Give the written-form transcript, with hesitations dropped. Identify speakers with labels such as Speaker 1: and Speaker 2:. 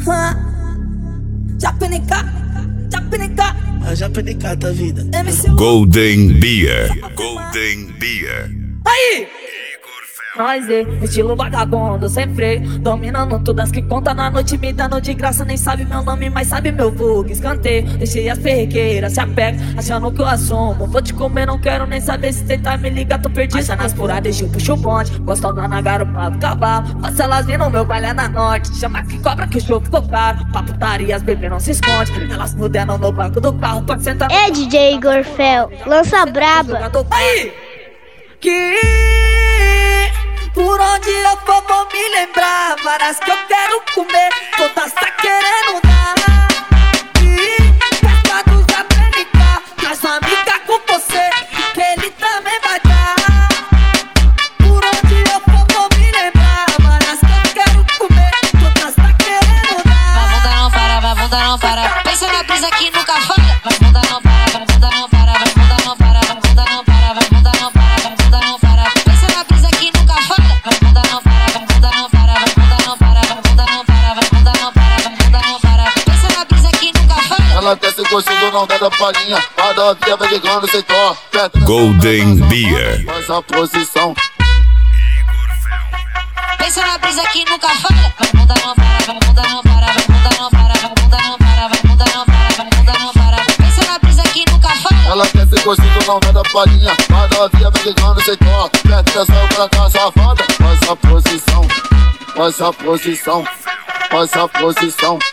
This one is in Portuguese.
Speaker 1: Japinica, Japinica,
Speaker 2: a Japinica da vida.
Speaker 3: Golden Beer, Golden Beer.
Speaker 1: Aí! Nós estilo vagabundo, sem freio, dominando todas que conta na noite, me dando de graça. Nem sabe meu nome, mas sabe meu vulgo. Escanteio, deixei as perrequeiras, se apega, achando que eu assumo. Vou te comer, não quero nem saber se tentar me ligar, tô perdido. Essa nas furadas, eu puxo o bonde, gostosa na garupa do cavalo. Faça elas vir no meu baile é na norte, chama que cobra que o show ficou caro. Pra putaria, as bebês não se esconde, elas puderam no banco do carro, pode sentar no...
Speaker 4: É DJ Igor Fel, lança braba.
Speaker 1: Aí! Que... por onde eu for vou me lembrar, várias que eu quero comer, todas tá querendo dar. E festa do Japinica, traz uma amiga com você, que ele também vai dar. Por onde eu for vou me lembrar, várias que eu quero comer, todas tá querendo dar.
Speaker 5: Vai bunda não para, vai bunda não para, pensa na brisa que nunca falha. Vai bunda não para, vai bunda não para, vai bunda não para, vai bunda não para, vai bunda não para, vai bunda não para, pensa na brisa que nunca falha. Vai bunda não para, vai bunda não para, vai bunda não para, vai bunda não para, vai bunda não para, vai bunda não para, pensa na brisa que nunca falha.
Speaker 6: Ela quer ser gostinho, não dá da palhinha, a da via vai ligando, sem tó.
Speaker 3: Golden Beer.
Speaker 6: Faz a posição.
Speaker 5: Pensa na brisa que nunca falha. Vai bunda não para, vai bunda não para, vai bunda não para, vai bunda não para, vai bunda não para, vai bunda não para, pensa na brisa que nunca falha.
Speaker 6: Ela quer ser gostinho, não dá da palhinha, a da via vai ligando, sem tó. Presta atenção pra cá, safada. Faz a posição, faz a posição, faz a posição.